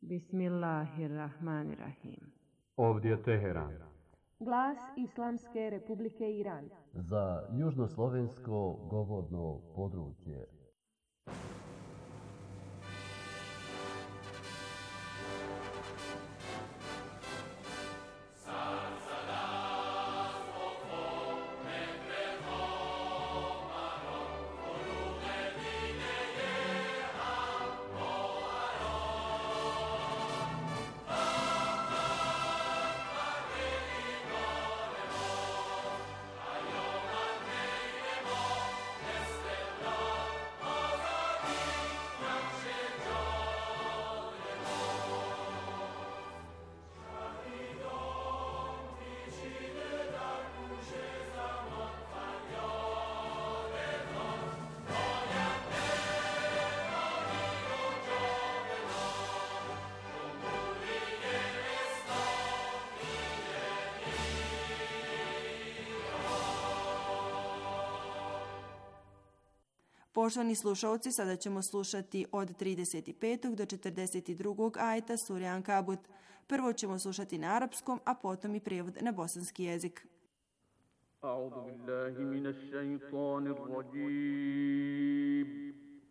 Bismillahirrahmanirrahim. Ovdje je Teheran. Glas Islamske Republike Iran. Za južnoslovensko govorno područje. Poštovani slušalci, sada ćemo slušati od 35. do 42. ajeta sure Ankabut. Prvo ćemo slušati na arapskom, a potom i prijevod na bosanski jezik. A'udhu billahi minash shaitanir rajim.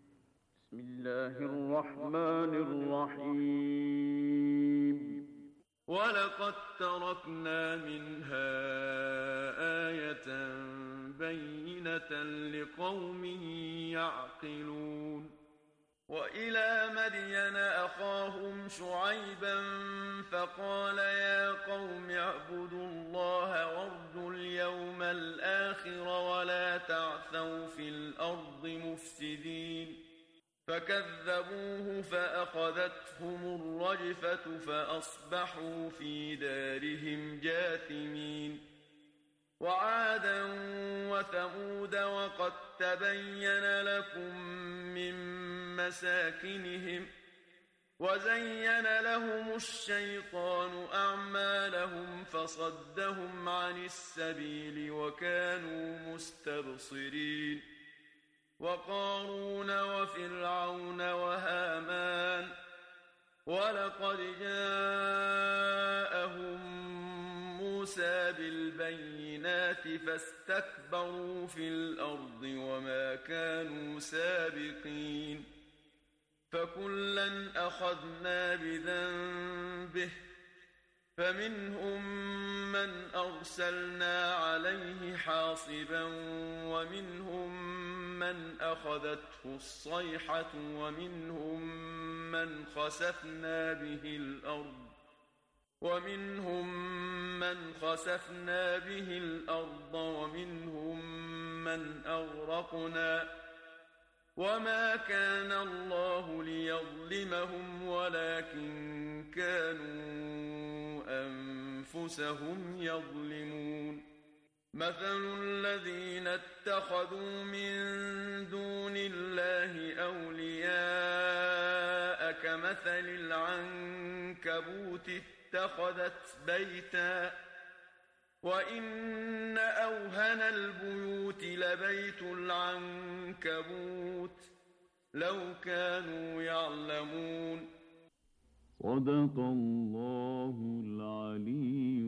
Bismillahirrahmanirrahim. وَلَقَدْ تَرَكْنَا مِنْهَا آيَةً بَيِّنَةً لِقَوْمٍ يَعْقِلُونَ وَإِلَى مَدْيَنَ أَخَاهُمْ شُعَيْبًا فَقَالَ يَا قَوْمِ اعْبُدُوا اللَّهَ وَارْجُوا الْيَوْمَ الْآخِرَ وَلَا تَعْثَوْا فِي الْأَرْضِ مُفْسِدِينَ فكذبوه فأخذتهم الرجفة فأصبحوا في دارهم جاثمين وعادا وثمود وقد تبين لكم من مساكنهم وزين لهم الشيطان أعمالهم فصدهم عن السبيل وكانوا مستبصرين وقارون وفرعون وهامان ولقد جاءهم موسى بالبينات فاستكبروا في الأرض وما كانوا سابقين فكلا أخذنا بذنبه فمنهم من أرسلنا عليه حاصبا ومنهم من أخذته الصيحة ومنهم من خسفنا به الأرض ومنهم من أغرقنا وما كان الله ليظلمهم ولكن كانوا أنفسهم يظلمون مثل الذين اتخذوا من دون الله أولياء كمثل العنكبوت اتخذت بيتا وإن أوهن البيوت لبيت العنكبوت لو كانوا يعلمون صدق الله العلي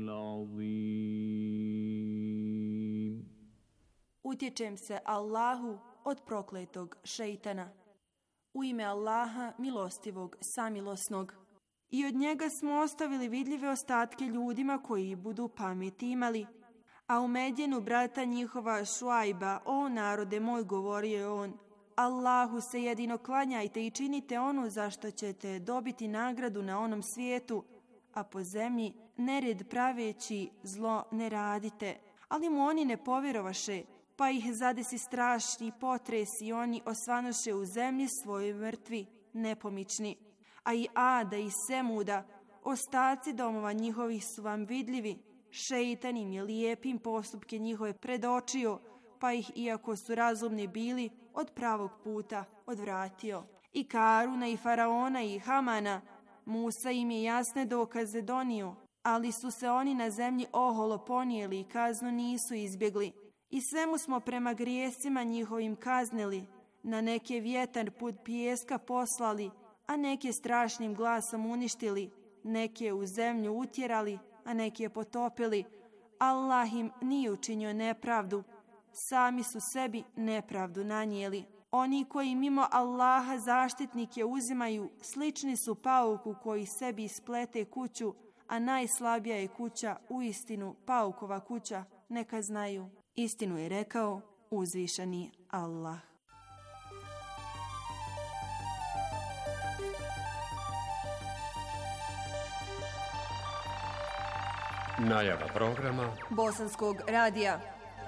العظيم. Utječem se Allahu od prokletog šejtana. U ime Allaha, milostivog, samilosnog. I od njega smo ostavili vidljive ostatke ljudima koji budu pameti imali. A u Medjenu brata njihova Šuajba, o narode moj, govorio je on, Allahu se jedino klanjajte i činite ono za što ćete dobiti nagradu na onom svijetu, a po zemlji nered praveći zlo ne radite. Ali mu oni ne povjerovaše, pa ih zadesi strašni potres i oni osvanoše u zemlji svoje mrtvi, nepomični. A i Ada i Semuda, ostaci domova njihovih su vam vidljivi, šejtan im je lijepim postupke njihove predočio, pa ih, iako su razumni bili, od pravog puta odvratio. I Karuna i Faraona i Hamana, Musa im je jasne dokaze donio, ali su se oni na zemlji oholo ponijeli i kaznu nisu izbjegli. I svemu smo prema grijesima njihovim kaznili, na neke vjetar put pijeska poslali, a neke strašnim glasom uništili, neke u zemlju utjerali, a neke potopili. Allah im nije učinio nepravdu, sami su sebi nepravdu nanijeli. Oni koji mimo Allaha zaštitnike uzimaju, slični su pauku koji sebi isplete kuću, a najslabija je kuća uistinu paukova kuća, neka znaju. Istinu je rekao uzvišeni Allah. Najava programa Bosanskog radija.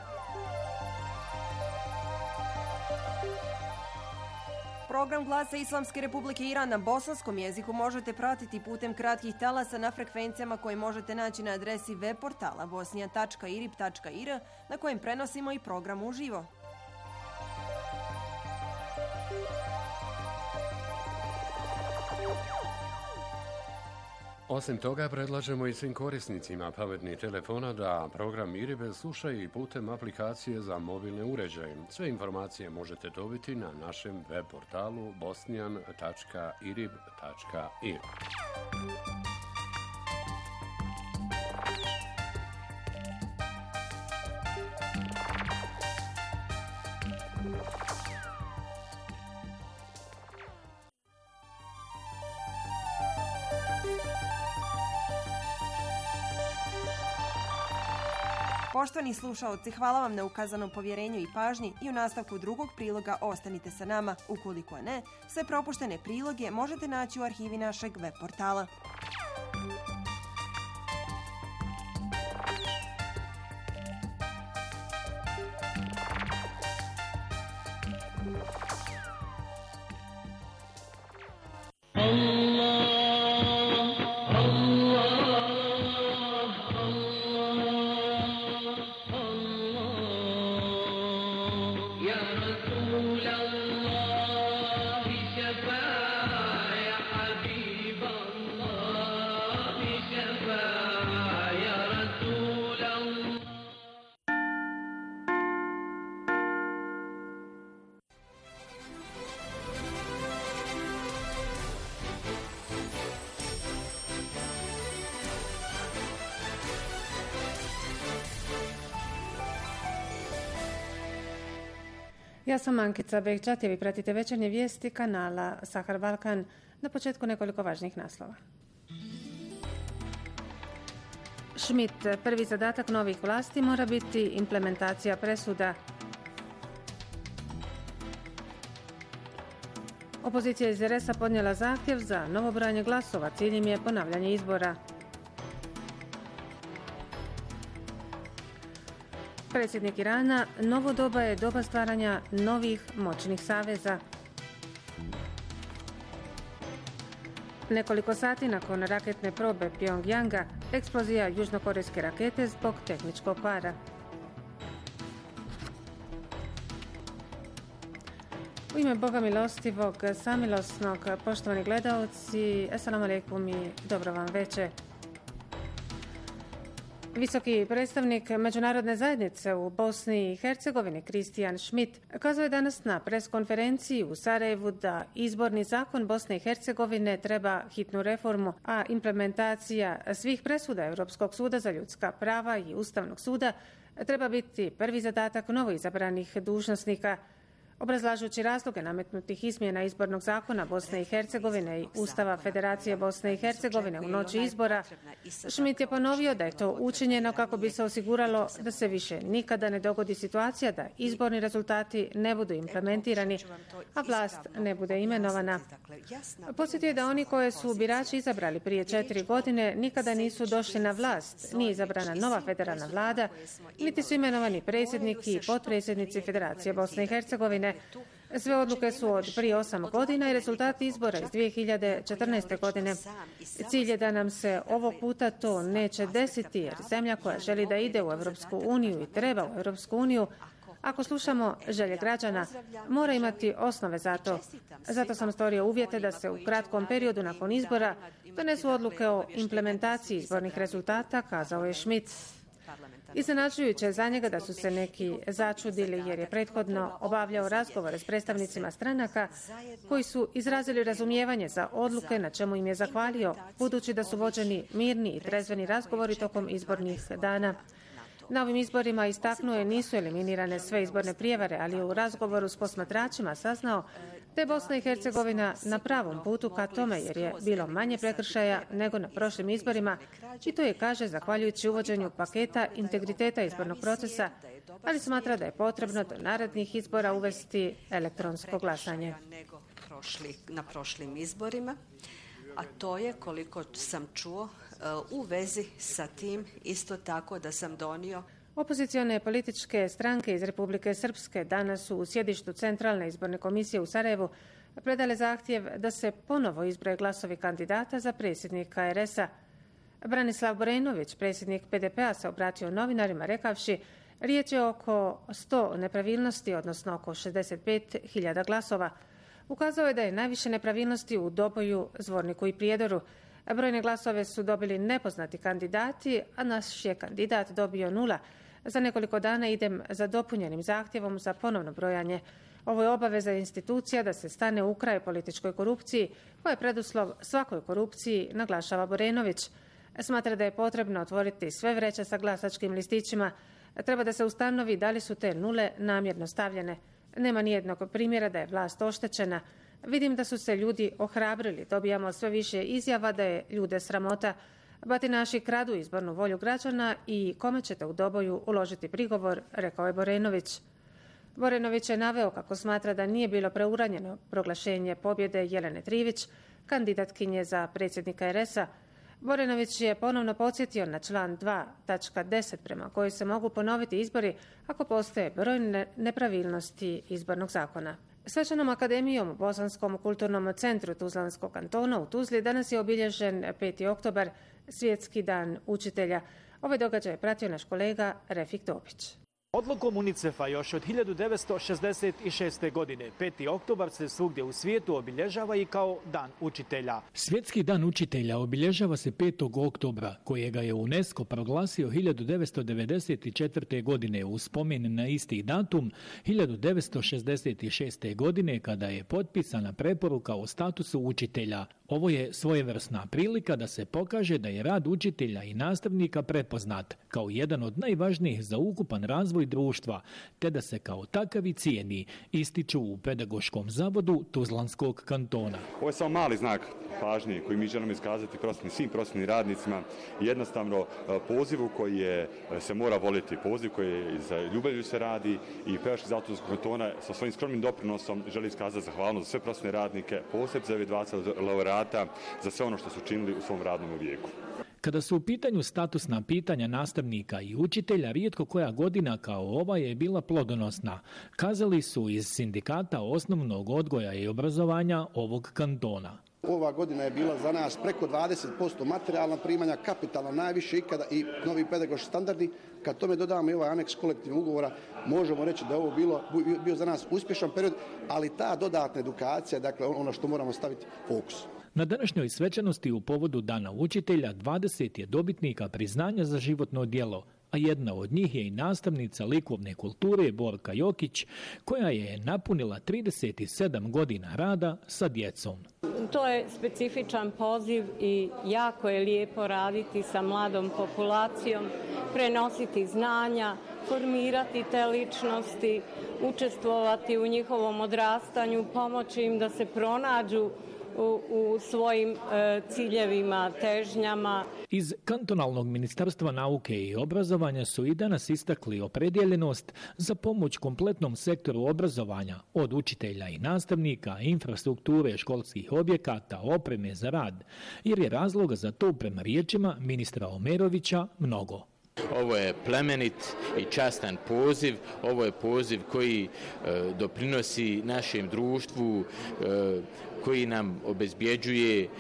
Program Glasa Islamske Republike Iran na bosanskom jeziku možete pratiti putem kratkih talasa na frekvencijama koje možete naći na adresi web portala bosnija.irib.ir na kojem prenosimo i program uživo. Osim toga, predlažemo i svim korisnicima pametnih telefona da program IRIB slušaju i putem aplikacije za mobilne uređaje. Sve informacije možete dobiti na našem web portalu bosnian.irib.ir. Poštovani slušaoci, hvala vam na ukazanom povjerenju i pažnji i u nastavku drugog priloga ostanite sa nama. Ukoliko ne, sve propuštene priloge možete naći u arhivi našeg web portala. Ja sam Ankica Bekčat i vi pratite večernje vijesti kanala Sahar Balkan. Na početku nekoliko važnih naslova. Schmidt, prvi zadatak novih vlasti mora biti implementacija presuda. Opozicija iz RS-a podnijela zahtjev za novo brojanje glasova, cilj im je ponavljanje izbora. Predsjednik Irana, novo doba je doba stvaranja novih moćnih saveza. Nekoliko sati nakon raketne probe Pjongjanga, eksplozija južnokorejske rakete zbog tehničkog kvara. U ime Boga milostivog, samilosnog, poštovani gledaoci, assalamu alaikum i dobro vam večer. Visoki predstavnik međunarodne zajednice u Bosni i Hercegovini Christian Schmidt kazao je danas na preskonferenciji u Sarajevu da izborni zakon Bosne i Hercegovine treba hitnu reformu, a implementacija svih presuda Europskog suda za ljudska prava i Ustavnog suda treba biti prvi zadatak novoizabranih dužnosnika. Obrazlažući razloge nametnutih izmjena izbornog zakona Bosne i Hercegovine i Ustava Federacije Bosne i Hercegovine u noći izbora, Schmidt je ponovio da je to učinjeno kako bi se osiguralo da se više nikada ne dogodi situacija da izborni rezultati ne budu implementirani, a vlast ne bude imenovana. Podsjetio je da oni koje su birači izabrali prije 4 godine nikada nisu došli na vlast, nije izabrana nova federalna vlada, niti su imenovani predsjednik i potpredsjednici Federacije Bosne i Hercegovine. Sve odluke su od prije 8 godina i rezultati izbora iz 2014. godine. Cilj je da nam se ovog puta to neće desiti, jer zemlja koja želi da ide u Europsku uniju i treba u Europsku uniju, ako slušamo želje građana, mora imati osnove za to. Zato sam stvorio uvjete da se u kratkom periodu nakon izbora donesu odluke o implementaciji izbornih rezultata, kazao je Schmidt. Iznenađujuće je za njega da su se neki začudili jer je prethodno obavljao razgovore s predstavnicima stranaka koji su izrazili razumijevanje za odluke na čemu im je zahvalio, budući da su vođeni mirni i trezveni razgovori tokom izbornih dana. Na ovim izborima istaknuo je nisu eliminirane sve izborne prijevare, ali je u razgovoru s posmatračima saznao da je Bosna i Hercegovina na pravom putu ka tome jer je bilo manje prekršaja nego na prošlim izborima i to je, kaže, zahvaljujući uvođenju paketa integriteta izbornog procesa, ali smatra da je potrebno do narednih izbora uvesti elektronsko glasanje. Na prošlim izborima, a to je, koliko sam čuo, u vezi sa tim isto tako da sam donio. Opozicione političke stranke iz Republike Srpske danas su u sjedištu Centralne izborne komisije u Sarajevu predale zahtjev da se ponovo izbroje glasovi kandidata za predsjednika RS-a. Branislav Borenović, predsjednik PDP-a, se obratio novinarima rekavši riječ je oko 100 nepravilnosti, odnosno oko 65.000 glasova. Ukazao je da je najviše nepravilnosti u Doboju, Zvorniku i Prijedoru. Brojne glasove su dobili nepoznati kandidati, a naš je kandidat dobio 0. Za nekoliko dana idem za dopunjenim zahtjevom za ponovno brojanje. Ovo je obaveza institucija da se stane u kraj političkoj korupciji, koja je preduslov svakoj korupciji, naglašava Borenović. Smatra da je potrebno otvoriti sve vreće sa glasačkim listićima. Treba da se ustanovi da li su te nule namjerno stavljene. Nema nijednog primjera da je vlast oštećena. Vidim da su se ljudi ohrabrili. Dobijamo sve više izjava da je ljude sramota. Batinaši kradu izbornu volju građana i kome ćete u Doboju uložiti prigovor, rekao je Borenović. Borenović je naveo kako smatra da nije bilo preuranjeno proglašenje pobjede Jelene Trivić, kandidatkinje za predsjednika RS-a. Borenović je ponovno podsjetio na član 2.10 prema kojoj se mogu ponoviti izbori ako postoje brojne nepravilnosti izbornog zakona. Svečanom akademijom u Bosanskom kulturnom centru Tuzlanskog kantona u Tuzli danas je obilježen 5. oktobar, Svjetski dan učitelja. Ovaj događaj je pratio naš kolega Refik Topić. Odlukom UNICEF-a još od 1966. godine 5. oktobar se svugdje u svijetu obilježava i kao Dan učitelja. Svjetski dan učitelja obilježava se 5. oktobra, kojega je UNESCO proglasio 1994. godine u spomen na isti datum 1966. godine kada je potpisana preporuka o statusu učitelja. Ovo je svojevrsna prilika da se pokaže da je rad učitelja i nastavnika prepoznat kao jedan od najvažnijih za ukupan razvoj društva, te da se kao takav i cijeni, ističu u Pedagoškom zavodu Tuzlanskog kantona. Ovo je samo mali znak pažnje koji mi želimo iskazati svim prosvjetnim radnicima, jednostavno pozivu koji se mora voljeti, poziv koji za ljubavlju se radi i Pedagoški zavod Tuzlanskog kantona sa svojim skromnim doprinosom želi iskazati zahvalnost za sve prosvjetne radnike, posebno za ove 20 laureata, za sve ono što su činili u svom radnom vijeku. Kada su u pitanju statusna pitanja nastavnika i učitelja, rijetko koja godina kao ova je bila plodonosna, kazali su iz Sindikata osnovnog odgoja i obrazovanja ovog kantona. Ova godina je bila za nas preko 20% materijalna primanja, kapitalno najviše ikada i novi pedagoški standardi. Kad tome dodamo i ovaj aneks kolektivnog ugovora, možemo reći da je ovo bio za nas uspješan period, ali ta dodatna edukacija, dakle ono što moramo staviti fokus. Na današnjoj svečanosti u povodu Dana učitelja 20 je dobitnika priznanja za životno djelo, a jedna od njih je i nastavnica likovne kulture Borka Jokić, koja je napunila 37 godina rada sa djecom. To je specifičan poziv i jako je lijepo raditi sa mladom populacijom, prenositi znanja, formirati te ličnosti, učestvovati u njihovom odrastanju, pomoći im da se pronađu u svojim ciljevima, težnjama. Iz Kantonalnog ministarstva nauke i obrazovanja su i danas istakli opredjeljenost za pomoć kompletnom sektoru obrazovanja, od učitelja i nastavnika, infrastrukture školskih objekata, opreme za rad, jer je razloga za to prema riječima ministra Omerovića mnogo. Ovo je plemenit i častan poziv, ovo je poziv koji doprinosi našem društvu, koji nam obezbjeđuje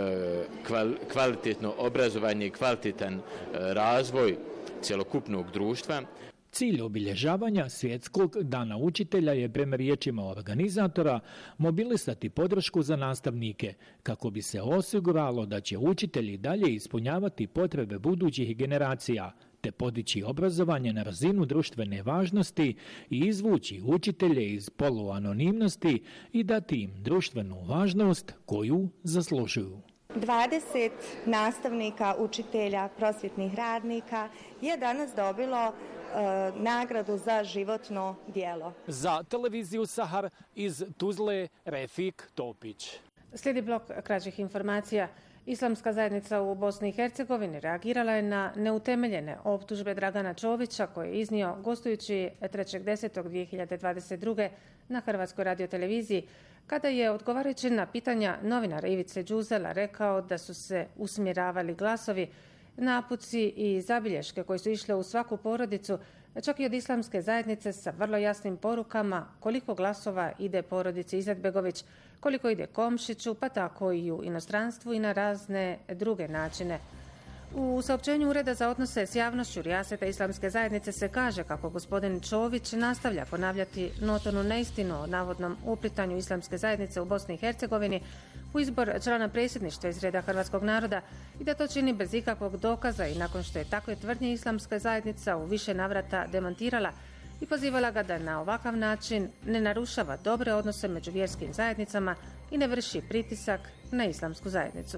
kvalitetno obrazovanje i kvalitetan razvoj cjelokupnog društva. Cilj obilježavanja Svjetskog dana učitelja je prema riječima organizatora mobilisati podršku za nastavnike kako bi se osiguralo da će učitelji dalje ispunjavati potrebe budućih generacija te podići obrazovanje na razinu društvene važnosti i izvući učitelje iz poluanonimnosti i dati im društvenu važnost koju zaslužuju. 20 nastavnika, učitelja, prosvjetnih radnika je danas dobilo nagradu za životno djelo. Za televiziju Sahar iz Tuzle Refik Topić. Slijedi blok kraćih informacija. Islamska zajednica u Bosni i Hercegovini reagirala je na neutemeljene optužbe Dragana Čovića koje je iznio gostujući 3.10.2022. na Hrvatskoj radioteleviziji, kada je odgovarajući na pitanja novinara Ivice Đuzela rekao da su se usmjeravali glasovi, napuci i zabilješke koje su išle u svaku porodicu, čak i od islamske zajednice sa vrlo jasnim porukama koliko glasova ide porodici Izetbegović, koliko ide Komšiću, pa tako i u inostranstvu i na razne druge načine. U saopćenju Ureda za odnose s javnošću Rijaseta islamske zajednice se kaže kako gospodin Čović nastavlja ponavljati notornu neistinu o navodnom uplitanju islamske zajednice u Bosni i Hercegovini u izbor člana predsjedništva iz reda hrvatskog naroda i da to čini bez ikakvog dokaza i nakon što je takve tvrdnje islamska zajednica u više navrata demantirala i pozivala ga da na ovakav način ne narušava dobre odnose među vjerskim zajednicama i ne vrši pritisak na islamsku zajednicu.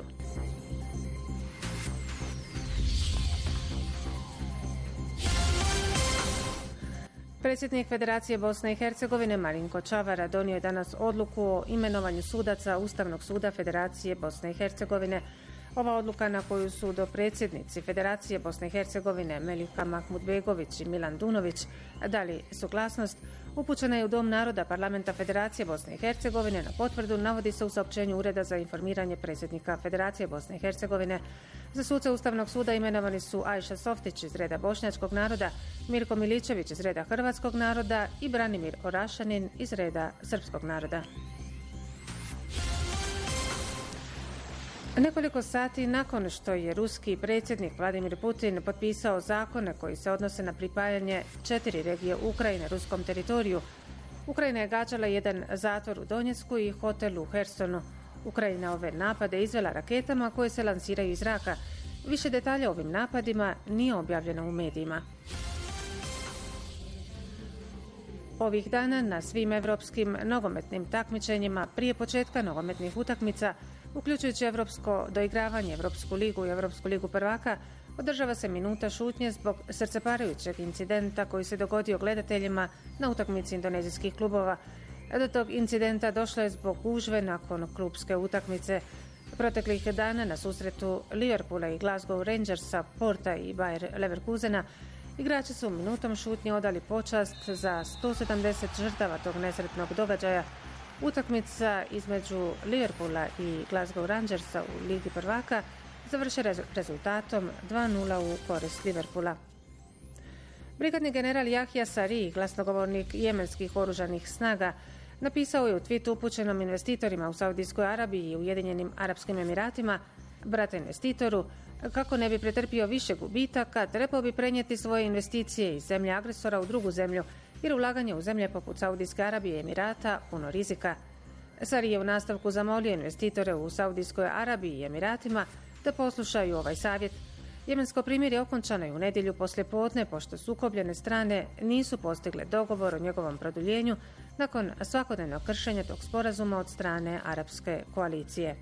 Predsjednik Federacije Bosne i Hercegovine Marinko Čavara donio je danas odluku o imenovanju sudaca Ustavnog suda Federacije Bosne i Hercegovine. Ova odluka na koju su dopredsjednici Federacije Bosne i Hercegovine Melika Mahmudbegović i Milan Dunović dali suglasnost, upućena je u Dom naroda Parlamenta Federacije Bosne i Hercegovine. Na potvrdu navodi se u saopćenju Ureda za informiranje predsjednika Federacije Bosne i Hercegovine. Za suce Ustavnog suda imenovani su Ajša Softić iz reda bošnjačkog naroda, Mirko Miličević iz reda hrvatskog naroda i Branimir Orašanin iz reda srpskog naroda. Nekoliko sati nakon što je ruski predsjednik Vladimir Putin potpisao zakone koji se odnose na pripajanje 4 regije Ukrajine ruskom teritoriju, Ukrajina je gađala jedan zatvor u Donjecku i hotel u Hersonu. Ukrajina ove napade izvela raketama koje se lansiraju iz zraka. Više detalja o ovim napadima nije objavljeno u medijima. Ovih dana na svim evropskim nogometnim takmičenjima prije početka nogometnih utakmica, uključujući evropsko doigravanje, Evropsku ligu i Evropsku ligu prvaka, održava se minuta šutnje zbog srceparajućeg incidenta koji se dogodio gledateljima na utakmici indonezijskih klubova. Do tog incidenta došlo je zbog gužve nakon klubske utakmice. Proteklih dana na susretu Liverpoola i Glasgow Rangersa, Porta i Bayer Leverkusena, igrači su minutom šutnje odali počast za 170 žrtava tog nesretnog događaja. Utakmica između Liverpoola i Glasgow Rangersa u Ligi prvaka završe rezultatom 2:0 u korist Liverpoola. Brigadni general Jahja Sari, glasnogovornik jemenskih oružanih snaga, napisao je u tweetu upućenom investitorima u Saudijskoj Arabiji i Ujedinjenim Arapskim Emiratima, brata investitoru, kako ne bi pretrpio više gubitaka, trebao bi prenijeti svoje investicije iz zemlje agresora u drugu zemlju, jer ulaganje u zemlje poput Saudijske Arabije i Emirata puno rizika. Sari je u nastavku zamolio investitore u Saudijskoj Arabiji i Emiratima da poslušaju ovaj savjet. Jemensko primirje okončano je u nedjelju poslijepodne pošto sukobljene strane nisu postigle dogovor o njegovom produljenju nakon svakodnevnog kršenja tog sporazuma od strane arapske koalicije.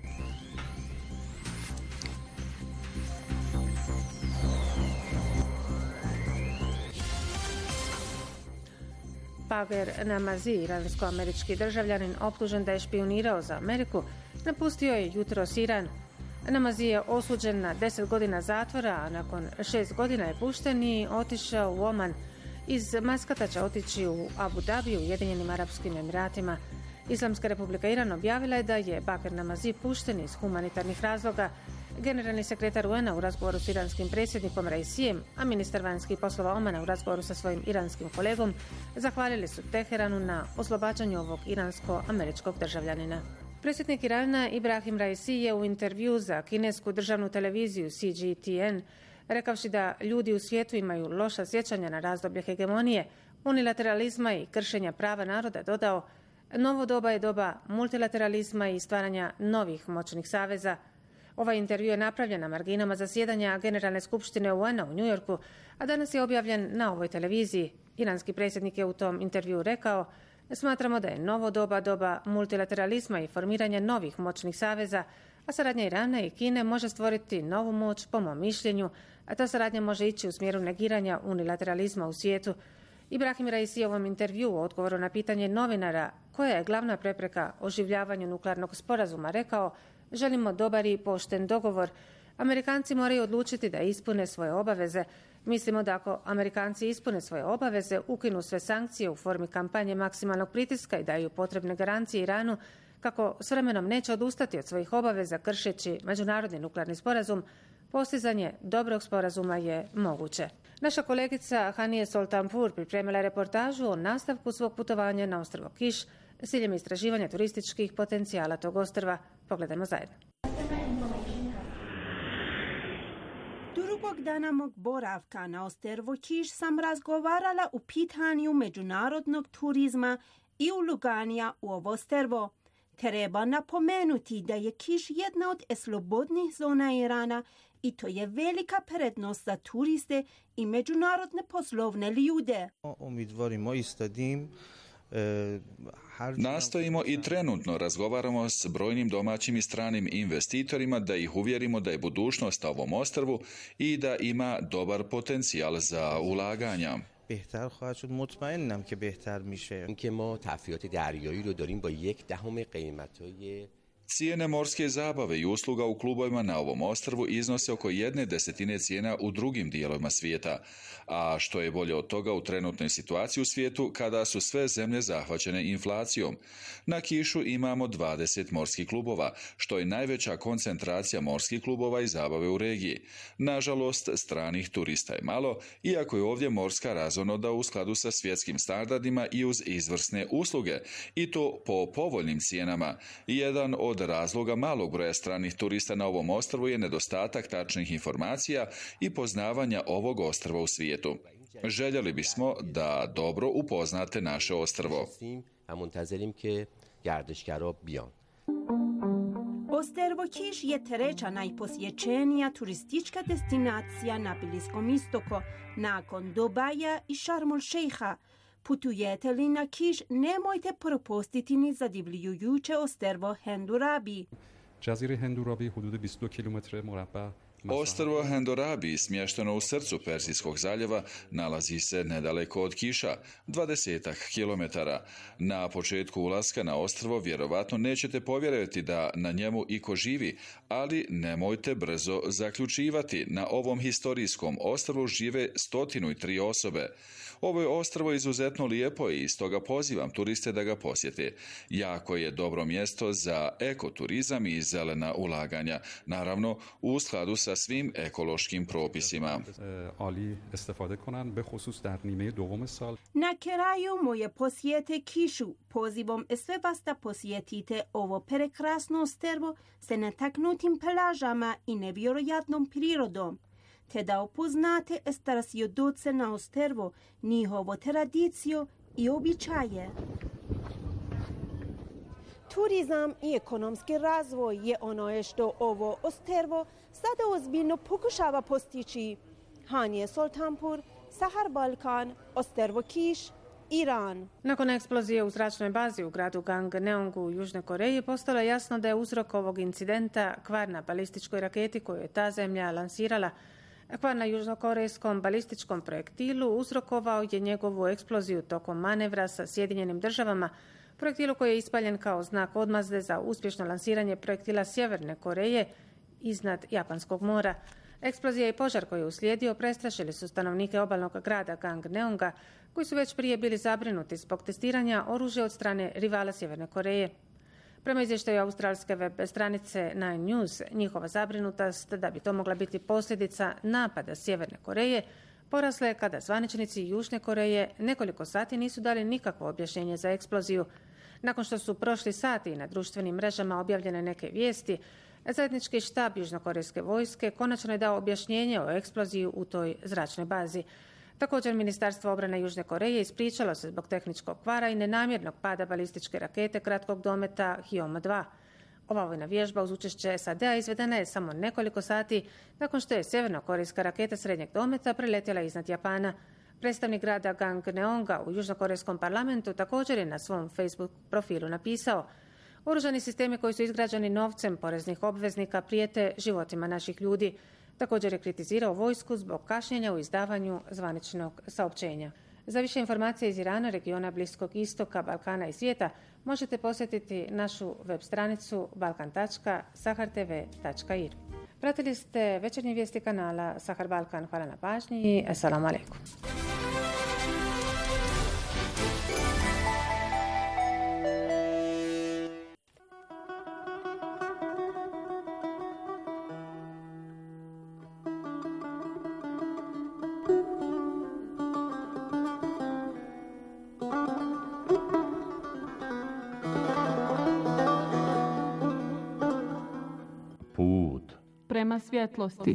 Bager Namazi, iransko-američki državljanin optužen da je špijunirao za Ameriku, napustio je jutros Iran. Namazi je osuđen na 10 godina zatvora, a nakon 6 godina je pušten i otišao u Oman. Iz Maskata će otići u Abu Dhabi u Ujedinjenim Arapskim Emiratima. Islamska republika Iran objavila je da je Bager Namazi pušten iz humanitarnih razloga. Generalni sekretar UN-a u razgovoru s iranskim predsjednikom Raisijem, a ministar vanjskih poslova Omana u razgovoru sa svojim iranskim kolegom, zahvalili su Teheranu na oslobađanju ovog iransko-američkog državljanina. Predsjednik Irana Ibrahim Raisi je u intervju za kinesku državnu televiziju CGTN rekavši da ljudi u svijetu imaju loša sjećanja na razdoblje hegemonije, unilateralizma i kršenja prava naroda, dodao: novo doba je doba multilateralizma i stvaranja novih moćnih saveza. Ovaj intervju je napravljen na marginama zasjedanja Generalne skupštine UN-a u Njujorku, a danas je objavljen na ovoj televiziji. Iranski predsjednik je u tom intervju rekao: smatramo da je novo doba multilateralizma i formiranja novih moćnih saveza, a saradnja Irana i Kine može stvoriti novu moć, po mom mišljenju, a ta saradnja može ići u smjeru negiranja unilateralizma u svijetu. Ibrahim Raisi u ovom intervju u odgovoru na pitanje novinara koja je glavna prepreka oživljavanju nuklearnog sporazuma rekao: želimo dobar i pošten dogovor. Amerikanci moraju odlučiti da ispune svoje obaveze. Mislimo da ako Amerikanci ispune svoje obaveze, ukinu sve sankcije u formi kampanje maksimalnog pritiska i daju potrebne garancije Iranu kako s vremenom neće odustati od svojih obaveza kršeći međunarodni nuklearni sporazum, postizanje dobrog sporazuma je moguće. Naša kolegica Hanije Soltanpour pripremila je reportažu o nastavku svog putovanja na ostrvo Kiš s ciljem istraživanja turističkih potencijala tog ostrva. Pogledajmo zajedno. Drugog dana mog boravka na ostrvo Kiš sam razgovarala u pitanju međunarodnog turizma i ulaganja u ovo ostrvo. Treba napomenuti da je Kiš jedna od slobodnih zona Irana i to je velika prednost za turiste i međunarodne poslovne ljude. Nastojimo i trenutno razgovaramo s brojnim domaćim i stranim investitorima da ih uvjerimo da je budućnost na ovom ostrvu i da ima dobar potencijal za ulaganja. بهتر خواهد شد. مطمئنم که بهتر میشه. اینکه ما تفریحات دریایی رو داریم با 1/10 قیمت‌های Cijene morske zabave i usluga u klubovima na ovom ostrvu iznose oko 1/10 cijena u drugim dijelovima svijeta, a što je bolje od toga u trenutnoj situaciji u svijetu kada su sve zemlje zahvaćene inflacijom. Na Kišu imamo 20 morskih klubova, što je najveća koncentracija morskih klubova i zabave u regiji. Nažalost, stranih turista je malo, iako je ovdje morska razonoda u skladu sa svjetskim standardima i uz izvrsne usluge, i to po povoljnim cijenama. Jedan od razloga malog broja stranih turista na ovom ostrvu je nedostatak tačnih informacija i poznavanja ovog ostrva u svijetu. Željeli bismo da dobro upoznate naše ostrvo. Ostrvo Kiš je treća najposjećenija turistička destinacija na Bliskom istoku, nakon Dubaja i Šarm el Šejha. Putujete li na Kiš, nemojte propustiti ni zadivljujuće ostrvo Hendurabi. Jazire Hendurabi hudud 22 km مربع. Ostrvo Hendurabi, smješteno u srcu Perzijskog zaljeva, nalazi se nedaleko od Kiša, 20 kilometara. Na početku ulaska na ostrvo vjerovatno nećete povjerovati da na njemu iko živi, ali nemojte brzo zaključivati. Na ovom historijskom ostrvu žive 103 osobe. Ovo je ostrvo izuzetno lijepo i stoga pozivam turiste da ga posjete. Jako je dobro mjesto za ekoturizam i zelena ulaganja, naravno u skladu sa svim ekološkim propisima. Na kraju moje posjete Kišu pozivom sve vas da posjetite ovo prekrasno ostrvo sa netaknutim plažama i nevjerojatnom prirodom, te da upoznate starosjedince na ostrvo, njihovu tradiciju i običaje. Turizam i ekonomski razvoj je ono što ovo ostrvo sada ozbiljno pokušava postići. Hanije Soltanpour, Sahar Balkan, ostrvo Kiš, Iran. Nakon eksplozije u zračnoj bazi u gradu Gangneongu u Južnoj Koreji postalo je jasno da je uzrok ovog incidenta kvar na balističkoj raketi koju je ta zemlja lansirala. Kvar na južnokorejskom balističkom projektilu uzrokovao je njegovu eksploziju tokom manevra sa Sjedinjenim državama, projektilu koji je ispaljen kao znak odmazde za uspješno lansiranje projektila Sjeverne Koreje iznad Japanskog mora. Eksplozija i požar koji je uslijedio prestrašili su stanovnike obalnog grada Gangneonga, koji su već prije bili zabrinuti zbog testiranja oružja od strane rivala Sjeverne Koreje. Prema izvještaju australske web stranice Nine News, njihova zabrinutost da bi to mogla biti posljedica napada Sjeverne Koreje porasla je kada zvaničnici Južne Koreje nekoliko sati nisu dali nikakvo objašnjenje za eksploziju. Nakon što su prošli sati i na društvenim mrežama objavljene neke vijesti, zajednički štab južnokorejske vojske konačno je dao objašnjenje o eksploziji u toj zračnoj bazi. Također, Ministarstvo obrane Južne Koreje ispričalo se zbog tehničkog kvara i nenamjernog pada balističke rakete kratkog dometa Hyom-2. Ova vojna vježba uz učešće SAD-a izvedena je samo nekoliko sati nakon što je sjevernokorejska raketa srednjeg dometa preletjela iznad Japana. Predstavnik grada Gangneonga u južnokorejskom parlamentu također je na svom Facebook profilu napisao: oružani sistemi koji su izgrađeni novcem poreznih obveznika prijete životima naših ljudi. Također je kritizirao vojsku zbog kašnjenja u izdavanju zvaničnog saopćenja. Za više informacije iz Irana, regiona Bliskog istoka, Balkana i svijeta možete posjetiti našu web stranicu balkan.sahartv.ir. Pratili ste večernje vijesti kanala Sahar Balkan. Hvala na pažnji i assalamu alaikum. Prema svjetlosti.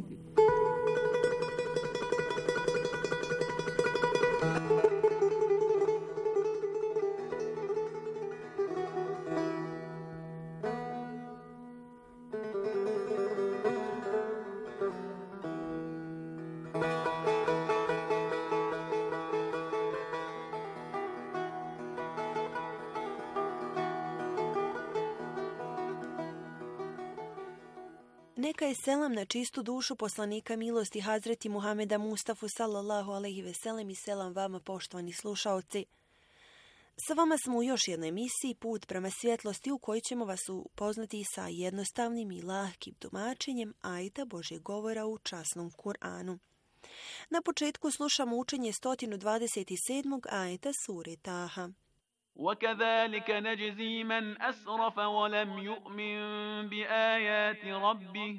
Neka je selam na čistu dušu poslanika milosti Hazreti Muhameda Mustafa sallallahu alejhi ve sellem i selam vama poštovani slušaoci. Sa vama smo u još jednoj emisiji Put prema svjetlosti u kojoj ćemo vas upoznati sa jednostavnim i lahkim tumačenjem ajeta Božjeg govora u časnom Kur'anu. Na početku slušamo učenje 127. ajeta sure Taha. وكذلك نجزي من أسرف ولم يؤمن بآيات ربه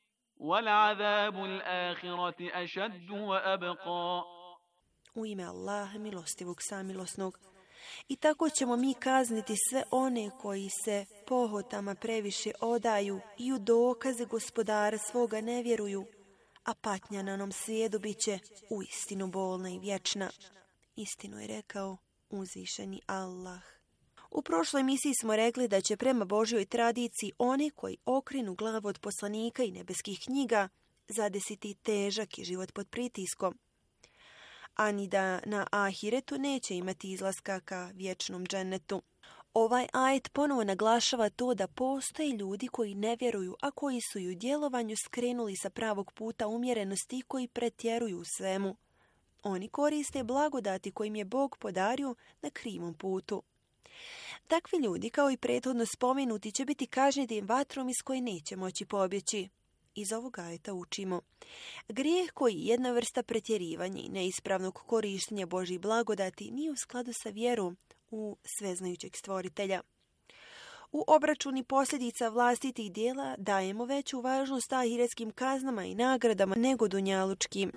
ولعذاب الآخرة أشد وأبقى. U ime Allaha milostivog samilosnog. I tako ćemo mi kazniti sve one koji se pohotama previše odaju i u dokaze gospodara svoga ne vjeruju, a patnja na onom svijetu bit će uistinu bolna i vječna. Istinu je rekao uzvišeni Allah. U prošloj emisiji smo rekli da će prema Božjoj tradiciji oni koji okrenu glavu od poslanika i nebeskih knjiga zadesiti težak i život pod pritiskom, a ni da na ahiretu neće imati izlaska ka vječnom džennetu. Ovaj ajet ponovo naglašava to da postoje ljudi koji ne vjeruju, a koji su i u djelovanju skrenuli sa pravog puta umjerenosti i koji pretjeruju u svemu. Oni koriste blagodati kojim je Bog podario na krivom putu. Takvi ljudi, kao i prethodno spomenuti, će biti kažnjeni vatrom iz koje neće moći pobjeći. Iz ovog ajeta učimo: grijeh koji je jedna vrsta pretjerivanja i neispravnog korištenja Božjih blagodati nije u skladu sa vjerom u sveznajućeg stvoritelja. U obračuni posljedica vlastitih djela dajemo veću važnost ahiretskim kaznama i nagradama nego dunjalučkim.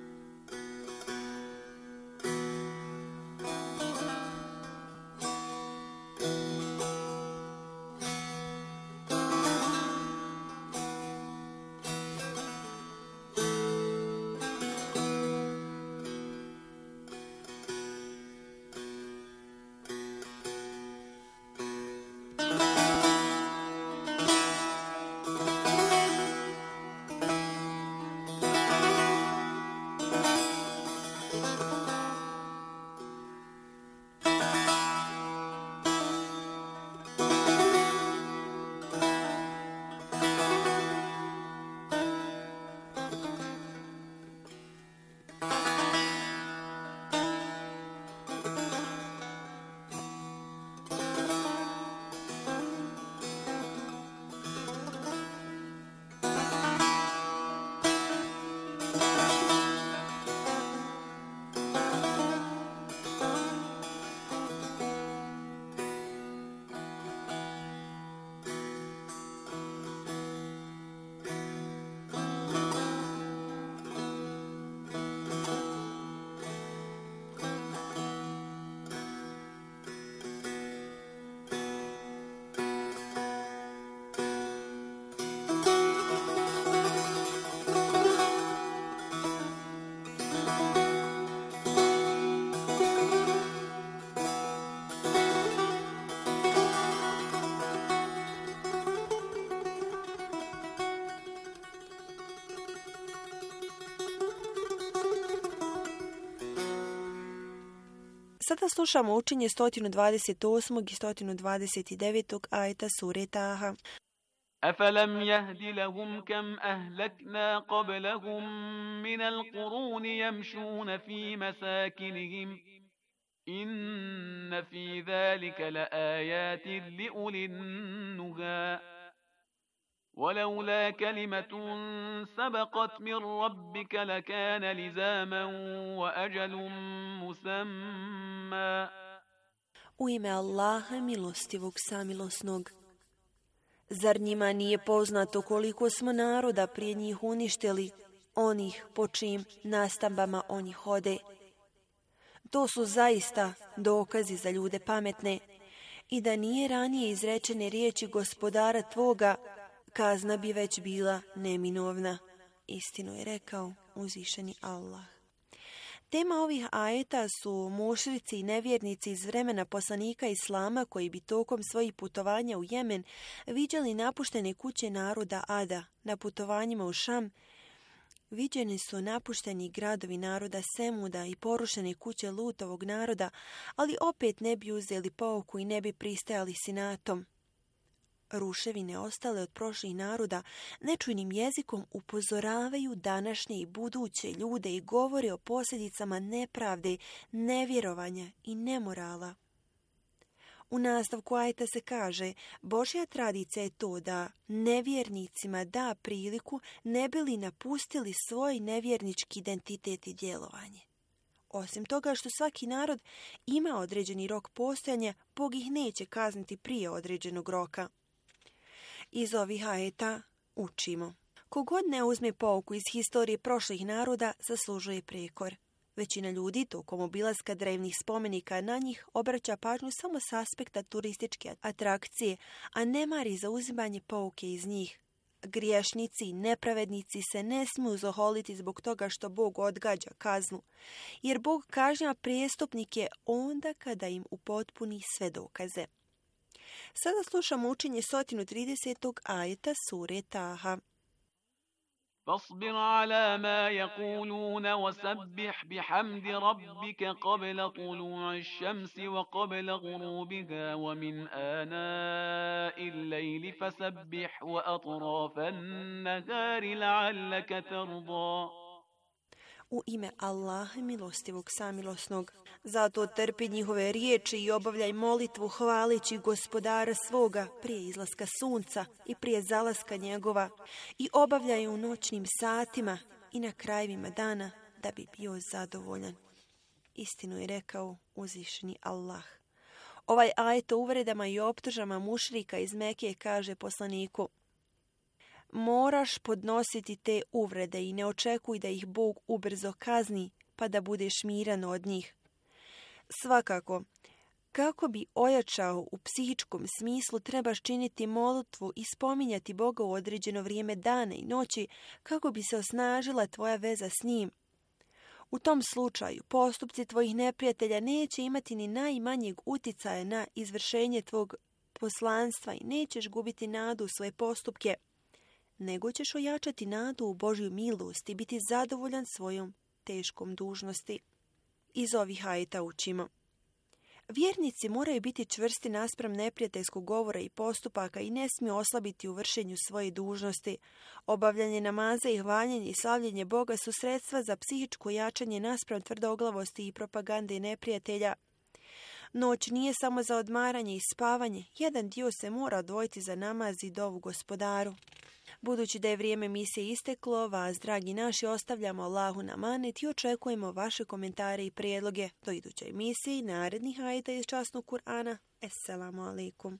Sada slušamo učenje 128. i 129. ajeta sure Taha. أفلم يهد لهم كم أهلكنا قبلهم من القرون يمشون في مساكنهم إن في ذلك لآيات لأولي النهى ولولا كلمة سبقت من ربك لكان لزاما وأجل مسمى. U ime Allaha milostivog samilosnog. Zar njima nije poznato koliko smo naroda prije njih uništili, onih po čijim nastambama oni hode? To su zaista dokazi za ljude pametne. I da nije ranije izrečene riječi gospodara tvoga, kazna bi već bila neminovna. Istinu je rekao uzvišeni Allah. Tema ovih ajeta su mušrici i nevjernici iz vremena poslanika Islama koji bi tokom svojih putovanja u Jemen viđali napuštene kuće naroda Ada. Na putovanjima u Šam viđeni su napušteni gradovi naroda Semuda i porušene kuće Lutovog naroda, ali opet ne bi uzeli pouku i ne bi pristajali s inatom. Ruševine ostale od prošlih naroda nečujnim jezikom upozoravaju današnje i buduće ljude i govore o posljedicama nepravde, nevjerovanja i nemorala. U nastavku ajeta se kaže, Božja tradicija je to da nevjernicima da priliku ne bi li napustili svoj nevjernički identitet i djelovanje. Osim toga što svaki narod ima određeni rok postojanja, Bog ih neće kazniti prije određenog roka. Iz ovih ajeta učimo. Kogod ne uzme pouku iz historije prošlih naroda, zaslužuje prekor. Većina ljudi tokom obilaska drevnih spomenika na njih obraća pažnju samo s aspekta turističke atrakcije, a ne mari za uzimanje pouke iz njih. Griješnici i nepravednici se ne smiju zaholiti zbog toga što Bog odgađa kaznu, jer Bog kažnjava prijestupnike onda kada im upotpuni sve dokaze. Sada slušamo učenje 130. ajeta sure Taha. فاصبر على ما يقولون وسبح بحمد ربك قبل طلوع الشمس وقبل غروبها ومن آناء الليل فسبح وأطراف النهار لعلك ترضى. U ime Allaha milostivog samilosnog. Zato trpi njihove riječi i obavljaj molitvu hvaleći gospodara svoga prije izlaska sunca i prije zalaska njegova i obavljaj u noćnim satima i na krajevima dana da bi bio zadovoljan. Istinu je rekao uzvišeni Allah. Ovaj ajet o uvredama i optužama mušrika iz Mekije kaže poslaniku: moraš podnositi te uvrede i ne očekuj da ih Bog ubrzo kazni pa da budeš miran od njih. Svakako, kako bi ojačao u psihičkom smislu, trebaš činiti molitvu i spominjati Boga u određeno vrijeme dana i noći kako bi se osnažila tvoja veza s njim. U tom slučaju postupci tvojih neprijatelja neće imati ni najmanjeg uticaja na izvršenje tvog poslanstva i nećeš gubiti nadu u svoje postupke, nego ćeš ojačati nadu u Božju milost i biti zadovoljan svojom teškom dužnosti. Iz ovih ajeta učimo. Vjernici moraju biti čvrsti naspram neprijateljskog govora i postupaka i ne smiju oslabiti u vršenju svoje dužnosti. Obavljanje namaza i hvaljenje i slavljenje Boga su sredstva za psihičko jačanje naspram tvrdoglavosti i propagande neprijatelja. Noć nije samo za odmaranje i spavanje. Jedan dio se mora odvojiti za namaz i dovu gospodaru. Budući da je vrijeme emisije isteklo, vas, dragi naši, ostavljamo Allahu na amanet i očekujemo vaše komentare i prijedloge. Do iduće emisije narednih ajeta iz časnog Kur'ana. Esselamu alaikum.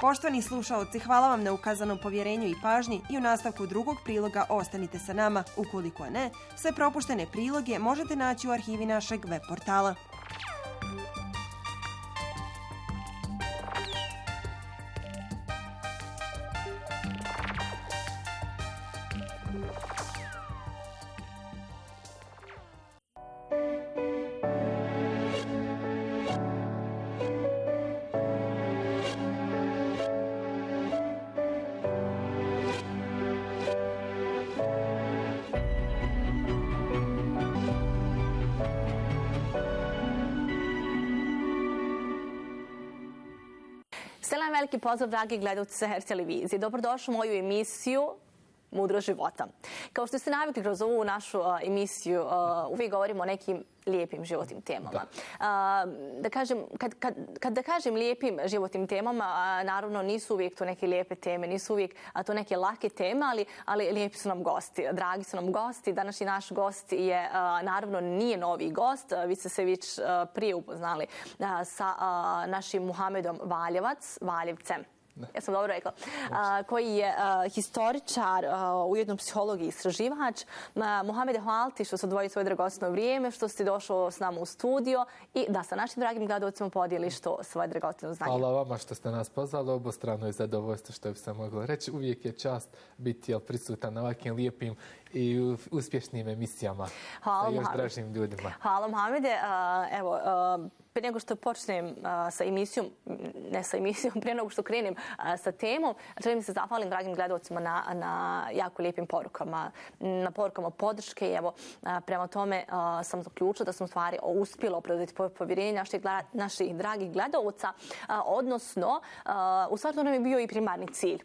Poštovani slušaoci, hvala vam na ukazanom povjerenju i pažnji i u nastavku drugog priloga ostanite sa nama. Ukoliko ne, sve propuštene priloge možete naći u arhivi našeg web portala. Selam, veliki pozdrav, dragi gledalci sa Her televizije. Dobrodošli u moju emisiju Mudro života. Kao što ste navikli kroz ovu našu emisiju, uvijek govorimo o nekim lijepim životnim temama. Kad kažem lijepim životnim temama, naravno nisu uvijek to neke lijepe teme, nisu uvijek to neke lake teme, ali lijepi su nam gosti, dragi su nam gosti. Današnji naš gost je, naravno, nije novi gost, vi ste se već prije upoznali sa našim Muhamedom Valjevcem. Ja sam dobro rekla, koji je historičar, ujedno psiholog i istraživač. Muhamede, hvala ti što ste odvojili svoje dragocjeno vrijeme, što ste došao s nama u studio i da sa našim dragim gledalcima podijeliš to svoje dragocjeno znanje. Hvala vama što ste nas pozvali, obostrano je zadovoljstvo što bi se moglo reći. Uvijek je čast biti prisutan na ovakvim lijepim i uspješnim emisijama sa još dražim ljudima. Hvala, Muhamede. Evo, prije nego što počnem sa emisijom, prije nego što krenem sa temom, želim se zahvalim dragim gledalcima na jako lijepim porukama, na porukama podrške. Evo, prema tome sam zaključila da sam stvari uspjela opravdati povjerenje naših dragih gledalca, odnosno, u stvari to nam je bio i primarni cilj,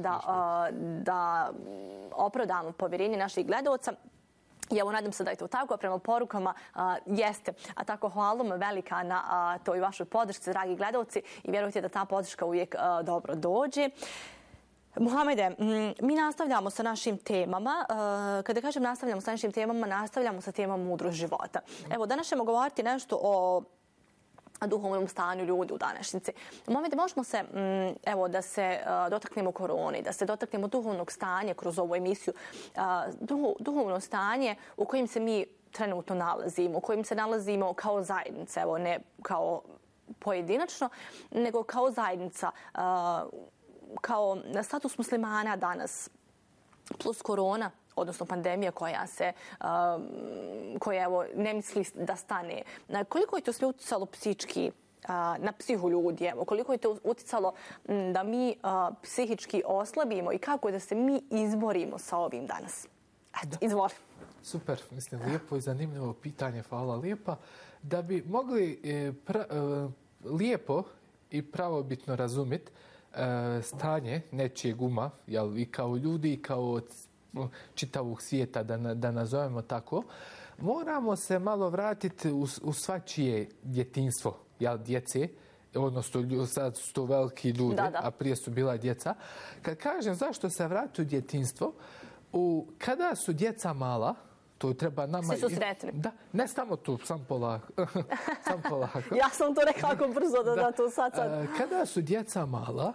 da opravdamo povjerenje naših gledalca. I evo, nadam se da je to tako, a prema porukama jeste. A tako, hvala vam velika na toj vašoj podršci, dragi gledalci, i vjerujte da ta podrška uvijek dobro dođe. Muhamede, mi nastavljamo sa našim temama. Kada kažem nastavljamo sa našim temama, nastavljamo sa temom mudrog života. Evo, danas ćemo govoriti nešto o duhovnom stanju ljudi u današnjici. Muhamede, možemo se, evo, da se dotaknemo korone, da se dotaknemo duhovnog stanja kroz ovu emisiju. Duhovno stanje u kojem se mi trenutno nalazimo, u kojem se nalazimo kao zajednica, evo, ne kao pojedinačno, nego kao zajednica, kao status muslimana danas, plus korona, odnosno pandemija koja evo, ne misli da stane. Koliko je to sve utjecalo psihički na psihu ljudi? Evo, koliko je to utjecalo da mi psihički oslabimo i kako da se mi izborimo sa ovim danas? Eto, izvoli. Super, mislim, lijepo i zanimljivo pitanje, hvala lijepa. Da bi mogli lijepo i pravobitno razumjeti stanje nečijeg uma, i kao ljudi i kao čitavog svijeta, da nazovemo tako, moramo se malo vratiti u svačije djetinjstvo, djece, odnosno sad su to veliki ljudi, a prije su bila djeca. Kad kažem zašto se vrati u djetinjstvo, kada su djeca mala, to treba nama... Svi su sretni. Da, ne samo tu, sam polako. Ja sam to rekao kako brzo da to sad. Kada su djeca mala,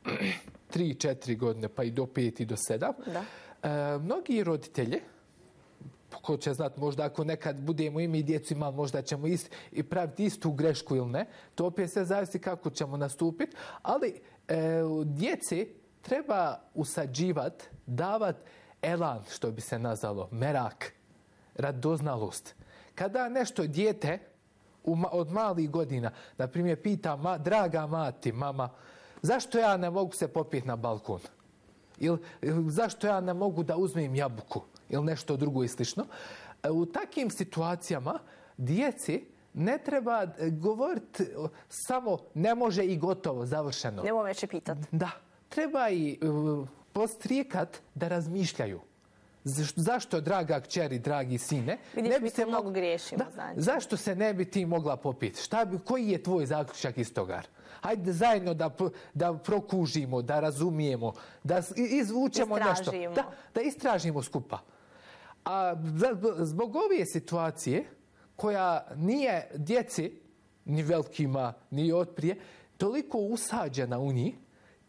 3-4 godine, pa i do 5 i do 7, mnogi roditelji, ko će znati, možda ako nekad budemo i mi djecu imali, možda ćemo i praviti istu grešku ili ne, to opet sve zavisi kako ćemo nastupiti, ali djeci treba usađivati, davati elan, što bi se nazvalo, merak, radoznalost. Kada nešto dijete od malih godina, na primjer, pita, draga mati, mama, zašto ja ne mogu se popiti na balkon? Ili zašto ja ne mogu da uzmem jabuku? Ili nešto drugo i slično. U takvim situacijama djeci ne treba govoriti samo ne može i gotovo, završeno. Nemo već pitati. Da. Treba i postrijekat da razmišljaju. Zašto, draga kćeri, dragi sine, vidiš, mi se mnogo griješimo. Zašto se ne bi ti mogla popiti? Koji je tvoj zaključak iz toga? Hajde zajedno da prokužimo, da razumijemo, da izvučemo nešto. Da istražimo skupa. A zbog ove situacije, koja nije djeci, ni velikima, ni otprije, toliko usađena u njih,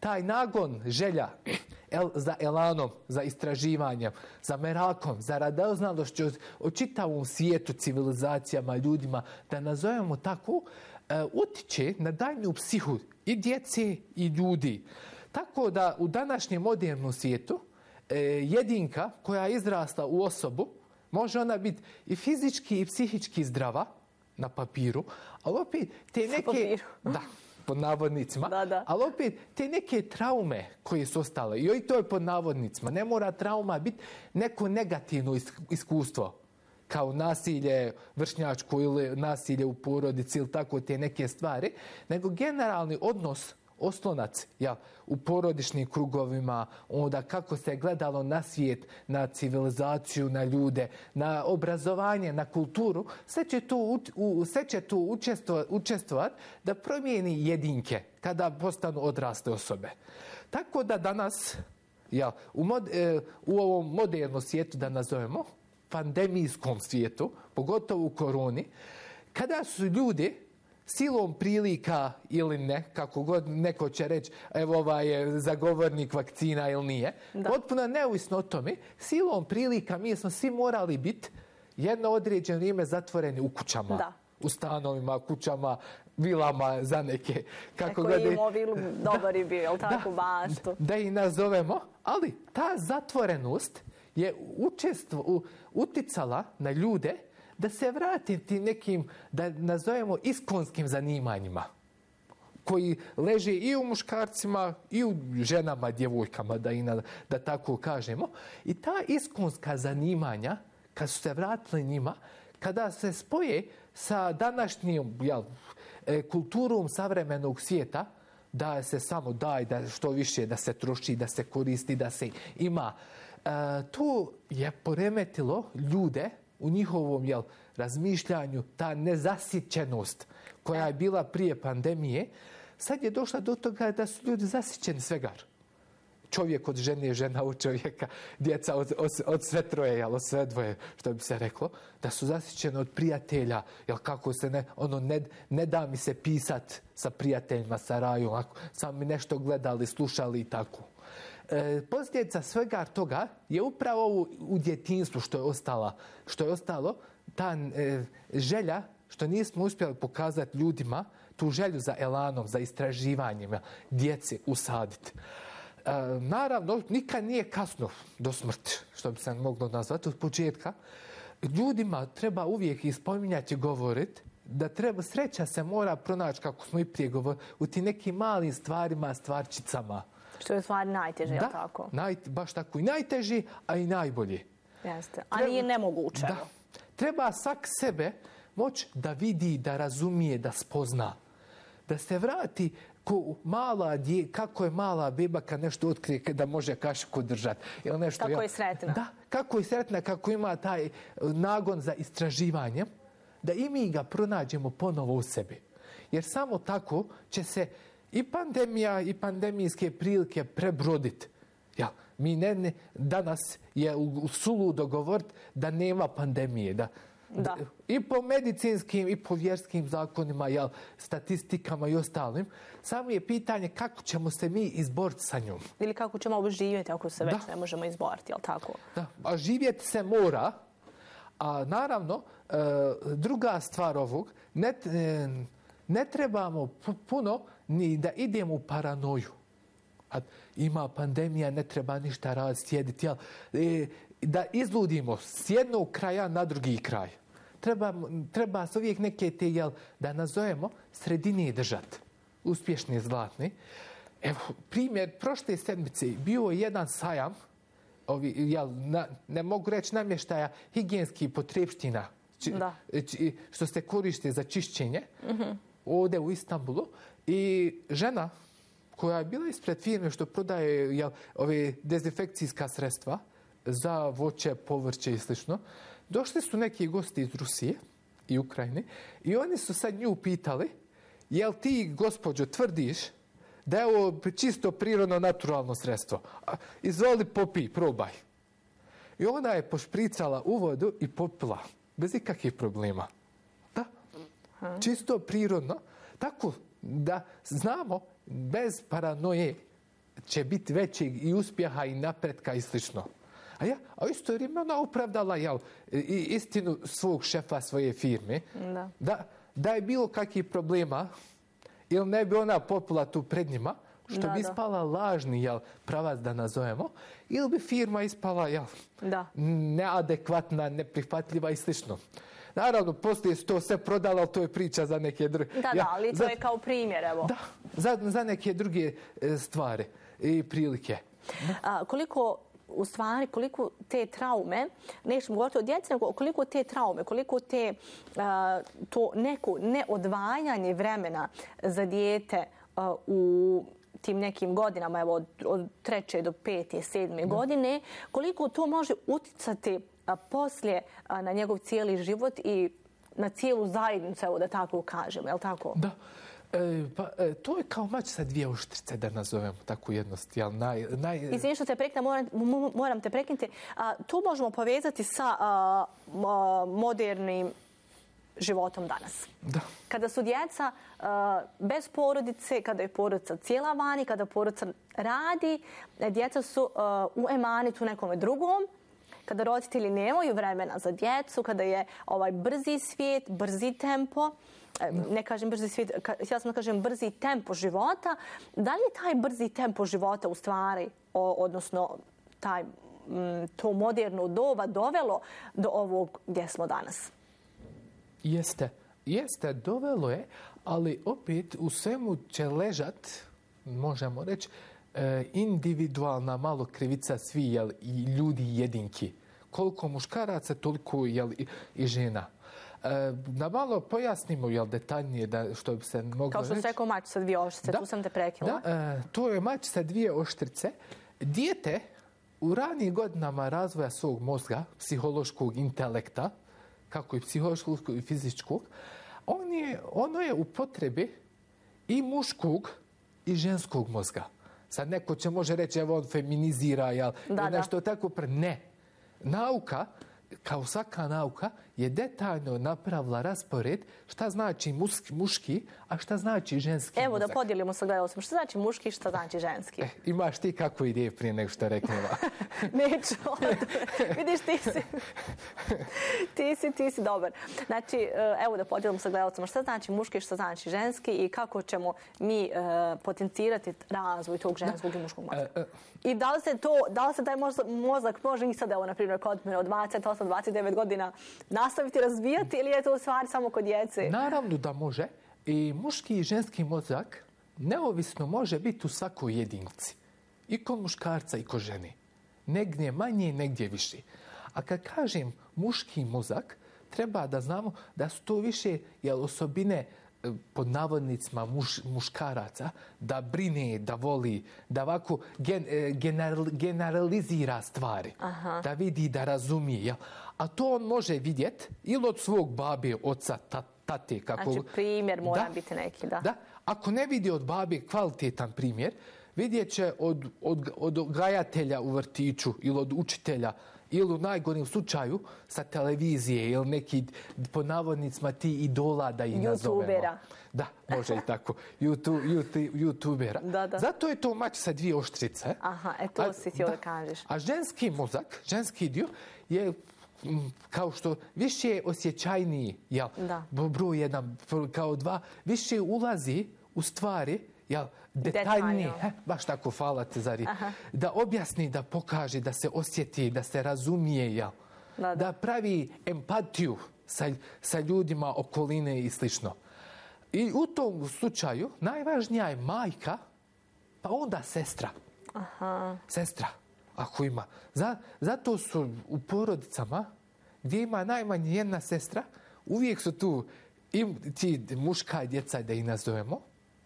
taj nagon, želja za elanom, za istraživanjem, za merakom, za radoznalošću o čitavom svijetu, civilizacijama, ljudima, da nazovemo tako, utiče na daljnju psihu i djece i ljudi. Tako da u današnjem modernom svijetu jedinka koja je izrasla u osobu, može ona biti i fizički i psihički zdrava na papiru, ali opet te neke... Da, pod navodnicima, ali opet te neke traume koje su ostale, i to je pod navodnicima, ne mora trauma biti neko negativno iskustvo, kao nasilje vršnjačko ili nasilje u porodici ili tako te neke stvari, nego generalni odnos, oslonac u porodičnim krugovima, onda kako se gledalo na svijet, na civilizaciju, na ljude, na obrazovanje, na kulturu, sve će tu učestvovati da promijeni jedinke kada postanu odrasle osobe. Tako da danas, u ovom modernom svijetu, da nazovemo, pandemijskom svijetu, pogotovo u koroni, kada su ljudi silom prilika ili ne, kako god neko će reći, evo ovaj je zagovornik vakcina ili nije, potpuno neovisno o tome, silom prilika mi smo svi morali biti jedno određeno vrijeme zatvoreni u kućama, u stanovima, kućama, vilama za neke. Neko je imao vilu, dobar je bio, tako baštu. Da ih nazovemo, ali ta zatvorenost je uticala na ljude da se vrati tim nekim, da nazovemo, iskonskim zanimanjima koji leže i u muškarcima i u ženama, djevojkama, da tako kažemo. I ta iskonska zanimanja, kad su se vratili njima, kada se spoje sa današnjom kulturom savremenog svijeta, da se samo daje, da što više da se troši, da se koristi, da se ima. To je poremetilo ljude u njihovom razmišljanju, ta nezasićenost koja je bila prije pandemije, sad je došla do toga da su ljudi zasićeni svegar. Čovjek od žene, žena od čovjeka, djeca od sve troje, od sve dvoje, što bi se reklo, da su zasićeni od prijatelja, kako se ne da mi se pisat sa prijateljima, sa rajom, sam mi nešto gledali, slušali i tako. Posljedica svega toga je upravo u djetinjstvu što je ostalo, ta želja što nismo uspjeli pokazati ljudima, tu želju za elanom, za istraživanjima, djece usaditi. Naravno, nikad nije kasno do smrti, što bi se moglo nazvati od početka. Ljudima treba uvijek ispominjati i govoriti da sreća se mora pronaći, kako smo i prije govorili, u tim nekim malim stvarima, stvarčicama. Što je u stvari najteže, je li tako? Baš tako. I najteži, a i najbolji. Jeste. A nije nemoguće. Da. Treba svak sebe moći da vidi, da razumije, da spozna. Da se vrati kako je mala beba kad nešto otkrije da može kašiku držati. Kako je sretna. Da, kako je sretna, kako ima taj nagon za istraživanje, da i mi ga pronađemo ponovo u sebi. Jer samo tako će se i pandemija i pandemijske prilike prebroditi. Danas je u suludo govoriti da nema pandemije. I po medicinskim i po vjerskim zakonima, statistikama i ostalim. Samo je pitanje kako ćemo se mi izboriti sa njom. Ili kako ćemo oživjeti ako se već ne možemo izboriti, je li tako? Da, a živjeti se mora. A naravno, druga stvar ovog, ne trebamo puno ni da idemo u paranoju. Ima pandemija, ne treba ništa raditi, sjediti. Da izludimo s jednog kraja na drugi kraj. Treba se uvijek neke te, da nazovemo, sredine držati. Uspješni, zlatni. Evo, primjer, prošle sedmice bio je jedan sajam, ne mogu reći namještaja, higijenskih potrepština, što se koriste za čišćenje, ovdje u Istanbulu. I žena koja je bila ispred firme što prodaje ove dezinfekcijska sredstva za voće, povrće i slično, došli su neki gosti iz Rusije i Ukrajine i oni su sad nju pitali, jel ti, gospođo, tvrdiš da je ovo čisto prirodno naturalno sredstvo? Izvoli, popij, probaj. I ona je pošpricala u vodu i popila, bez ikakvih problema. Da, čisto prirodno. Tako da znamo, bez paranoje, će biti većeg i uspjeha i napretka i slično. A isto vrijeme ona opravdala istinu svog šefa svoje firme. Da je bilo kakvih problema, ili ne bi ona popila tu pred njima, što bi ispala lažni pravac da nazovemo, ili bi firma ispala neadekvatna, neprihvatljiva i slično. Naravno, poslije se to sve prodalo, ali to je priča za neke druge... ali to je kao primjer, evo. Za neke druge stvari i prilike. Koliko te traume, nećemo govoriti o djeci, nego koliko te traume, koliko to neko neodvajanje vremena za dijete u tim nekim godinama, evo od 3. do 5. 7. godine, koliko to može uticati poslije na njegov cijeli život i na cijelu zajednicu, evo da tako kažemo, je li tako? Da. To je kao mač sa dvije oštrice, da nazovemo tako jednost. Izvini što te prekinem, moram te prekinuti. To možemo povezati sa modernim životom danas. Da. Kada su djeca bez porodice, kada je porodica cijela vani, kada porodica radi, djeca su u emanitu nekome drugom, kada roditelji nemaju vremena za djecu, kada je ovaj brzi svijet, brzi tempo, ne kažem brzi svijet, htjela sam da kažem brzi tempo života. Da li je taj brzi tempo života u stvari, odnosno to moderno doba dovelo do ovog gdje smo danas? Jeste, dovelo je, ali opet u svemu će ležat, možemo reći, individualna malo krivica svi i ljudi jedinki. Koliko muškaraca, toliko i žena. Da malo pojasnimo detaljnije što bi se moglo reći. Kao što se rekao mač sa dvije oštrice, tu sam te prekinula. To je mač sa dvije oštrice. Dijete u ranijim godinama razvoja svog mozga, psihološkog intelekta, kako i psihološkog i fizičkog, ono je u potrebi i muškog i ženskog mozga. Sad neko može reći, evo on feminizira, nešto tako. Ne. Nauka, kao svaka nauka, je detaljno napravila raspored šta znači muški, a šta znači ženski mozak. Evo da podijelimo sa gledalcima. Šta znači muški i šta znači ženski? Imaš ti kakvu ideju prije nego što reknemo? Neću. Vidiš, ti si dobar. Znači, evo da podijelimo sa gledalcima. Šta znači muški i šta znači ženski i kako ćemo mi potencirati razvoj tog ženskog i muškog mozga? I da li se taj mozak može i sad, evo, na primjer, kod mene od 28-29 godina nastaviti razvijati ili je to u stvari samo kod djece? Naravno da može. I muški i ženski mozak neovisno može biti u svakoj jedinici. I kod muškarca i kod žene. Negdje manje, negdje više. A kad kažem muški mozak, treba da znamo da su to više osobine pod navodnicima muškaraca, da brine, da voli, da ovako generalizira stvari. Aha. Da vidi, da razumije. A to on može vidjeti ili od svog babe, oca, tate. Znači primjer mora biti neki, da. Da. Ako ne vidi od babe kvalitetan primjer, vidjet će od odgajatelja u vrtiću ili od učitelja ili u najgorim slučaju sa televizije ili neki, po navodnicima, ti idola da ih nazovemo. YouTubera. Da, može i tako. YouTubera. Da. Zato je to mač sa dvije oštrice. Aha, to si htio da kažeš. A ženski mozak, ženski dio je kao što više je osjećajniji, broj jedan, kao dva, više ulazi u stvari, detaljnije, baš tako, hvala te za riječ, da objasni, da pokaže, da se osjeti, da se razumije, da pravi empatiju sa ljudima okoline i slično. I u tom slučaju najvažnija je majka, pa onda sestra. Aha. Sestra, ako ima. Zato su u porodicama gdje ima najmanje jedna sestra, uvijek su tu ti muška djeca, da ih nazovemo,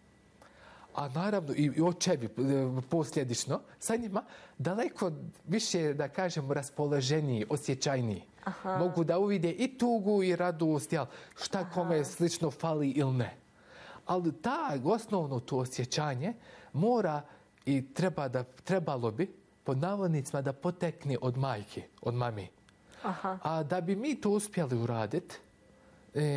a naravno i očevi posljedično sa njima daleko više, da kažemo, raspoloženiji, osjećajniji. Aha. Mogu da uvide i tugu i radost, šta kome slično fali ili ne. Ali osnovno to osjećanje mora i trebalo bi, pod navodnicima, da potekne od majke, od mami. Aha. A da bi mi to uspjeli uraditi,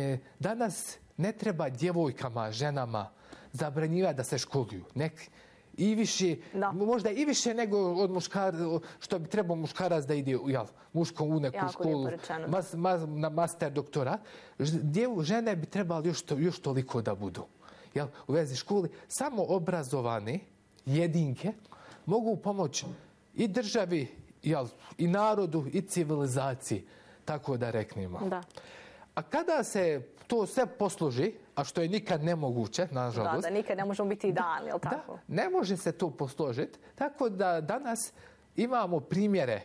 danas ne treba djevojkama, ženama zabranjivati da se školuju. i više, možda i više nego od što bi trebao muškarac da ide muškom u neku školu na master doktora. Žene bi trebali još toliko da budu. U vezi školi samo obrazovane jedinke mogu pomoći i državi, i narodu, i civilizaciji, tako da reknemo. Da. A kada se to sve posloži, a što je nikad nemoguće, nažalost. Da, nikad ne možemo biti idealni, je li tako? Da, ne može se to posložiti. Tako da danas imamo primjere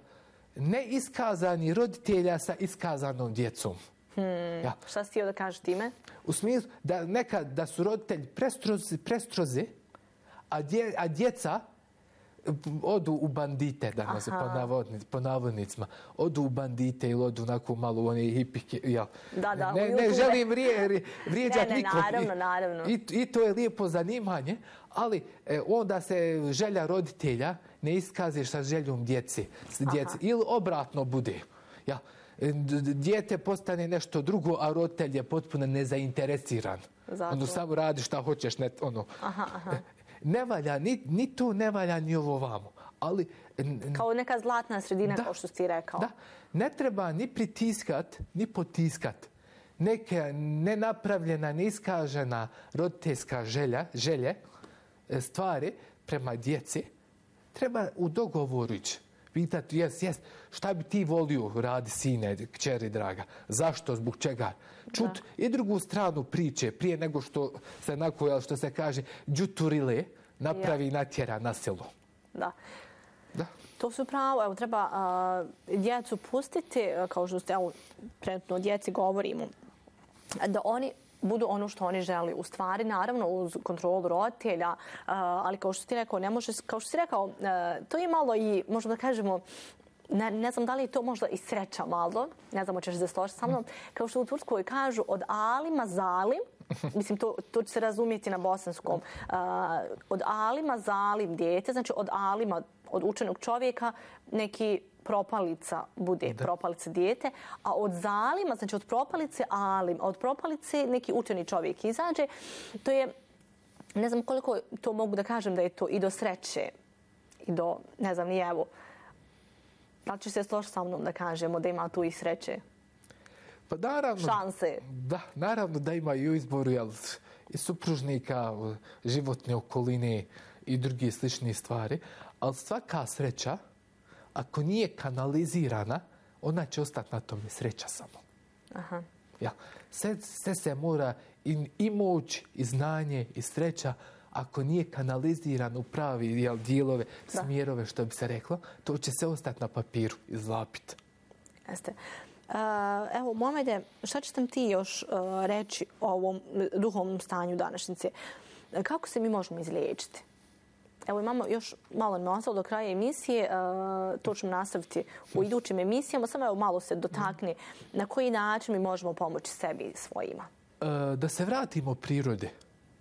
neiskazani roditelja sa iskazanom djecom. Šta si htio da kažeš time? U smislu da nekad da su roditelji prestrozi, a djeca odu u bandite, danas po navodnicima. Odu u bandite ili odu onako malo u one hipike. Ne želim vrijeđati nikog. Naravno. I to je lijepo zanimanje, ali onda se želja roditelja ne iskaže sa željom djece. Ili obratno bude. Dijete postane nešto drugo, a roditelj je potpuno nezainteresiran. Samo radi šta hoćeš. Ne valja, ni to ne valja, ni ovo vamo. Ali, kao neka zlatna sredina, kao što si rekao. Da, ne treba ni pritiskat, ni potiskat. Neka nenapravljena, neiskažena roditeljska želje, stvari prema djeci, treba u dogovoru ići. Pitati, šta bi ti volio radi, sine, kćeri draga? Zašto, zbog čega? Čut i drugu stranu priče prije nego što se što se kaže đuturile napravi i natjera na selu. Da. To su pravo. Evo, treba djecu pustiti, kao što ste trenutno o djeci govorimo, da oni budu ono što oni žele. U stvari, naravno, uz kontrolu roditelja, ali kao što ti rekao, ne može, kao što si rekao, to je malo i, možemo da kažemo, ne znam da li je to možda i sreća malo, ne znam, hoćeš da složiti sa mnom, kao što u Turskoj kažu od alima zalim, mislim, to će se razumjeti na bosanskom, od alima zalim dijete, znači od alima, od učenog čovjeka, neki propalica bude, propalica dijete, a od zalima, znači od propalice alim, a od propalice neki učeni čovjek izađe. To je, ne znam koliko to mogu da kažem da je to i do sreće, i do, ne znam, ni evo. Da li će se složiti sa mnom da kažemo da ima tu i sreće? Pa naravno, šanse. Da, naravno da ima i u izboru i supružnika, životne okoline i drugi slični stvari, ali svaka sreća, ako nije kanalizirana, ona će ostati na tome sreća samo. Aha. Sve se mora i moć, i znanje, i sreća, ako nije kanalizirano u pravi dijelove, smjerove, što bi se reklo, to će se ostati na papiru, izlapiti. Jeste. Evo, Momede, šta ćeš nam ti još reći o ovom duhovnom stanju današnjice? Kako se mi možemo izliječiti? Evo, imamo još malo nosao do kraja emisije, to ćemo nastaviti u idućim emisijama, samo evo malo se dotakni na koji način mi možemo pomoći sebi i svojima. Da se vratimo prirode.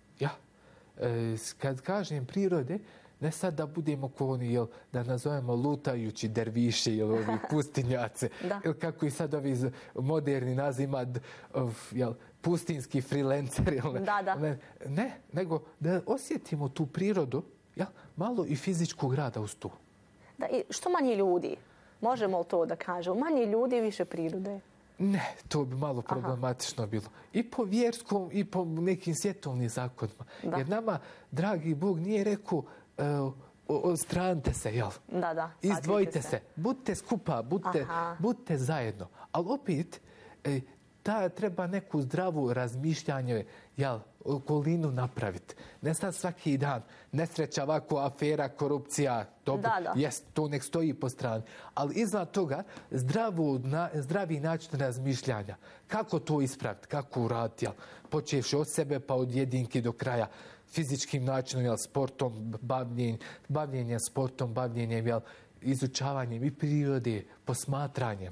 Kad kažem prirode, ne sad da budemo ko oni, da nazovemo lutajući derviše ili ovi pustinjace, ili kako i sad ovi moderni nazima pustinski freelancer. Ne, nego da osjetimo tu prirodu, malo i fizičkog rada uz tu. Da, i što manje ljudi? Možemo li to da kažemo? Manje ljudi, više prirode? Ne, to bi malo problematično bilo. I po vjerskom, i po nekim svjetovnim zakonima. Jer nama, dragi Bog, nije rekao stranite se, izdvojite se. Budite skupa, budite zajedno. Ali opet, treba neku zdravu razmišljanje, okolinu napraviti. Ne sad svaki dan, nesreća, ovako, afera, korupcija, dobro, to nek stoji po strani. Ali iznad toga, zdravi način razmišljanja. Kako to ispraviti, kako uraditi, počevši od sebe pa od jedinki do kraja, fizičkim načinom, sportom, bavljenjem sportom, bavljenjem, izučavanjem i prirode, posmatranjem.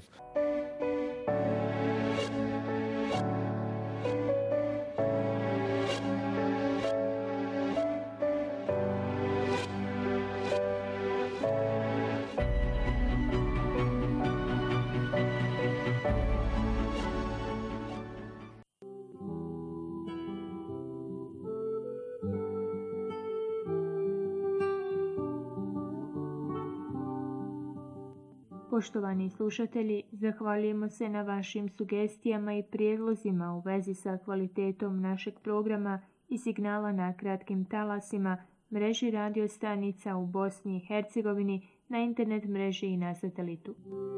Poštovani slušatelji, zahvaljujemo se na vašim sugestijama i prijedlozima u vezi sa kvalitetom našeg programa i signala na kratkim talasima, mreži radio stanica u Bosni i Hercegovini, na internet mreži i na satelitu.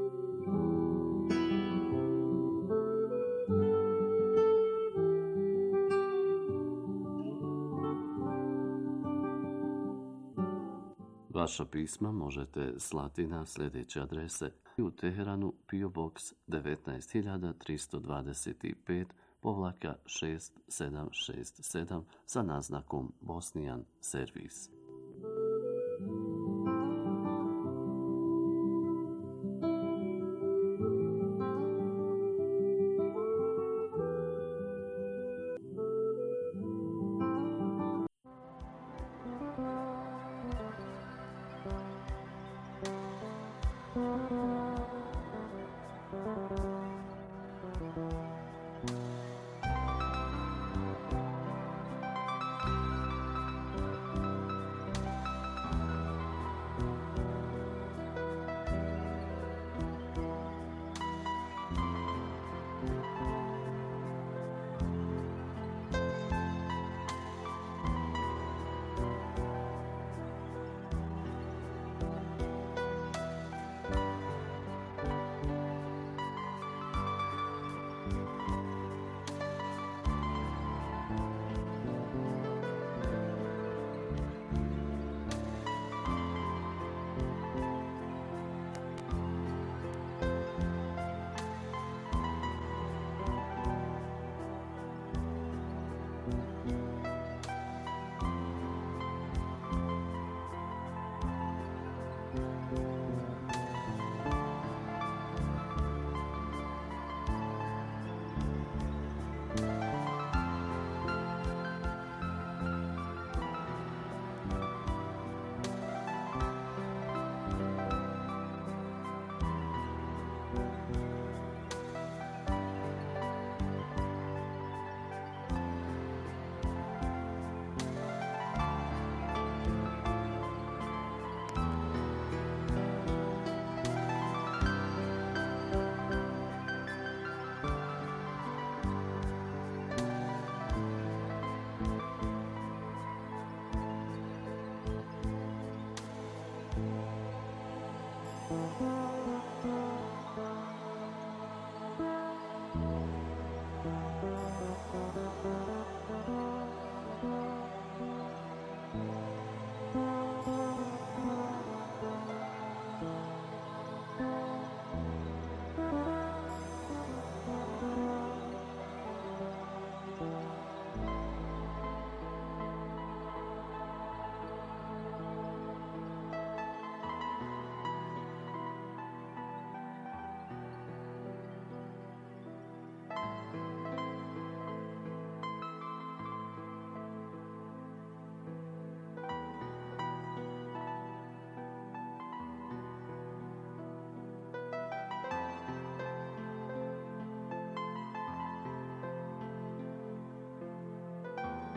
Vaša pisma možete slati na sljedeće adrese: u Teheranu PO Box 19325-6767 sa naznakom Bosnian Servis.